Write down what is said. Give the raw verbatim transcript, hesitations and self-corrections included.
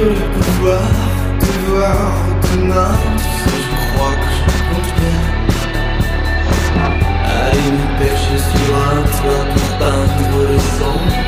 le pouvoir de voir demain. Tu sais, je crois que je compte bien aller me percher sur un toit pour peindre le sang.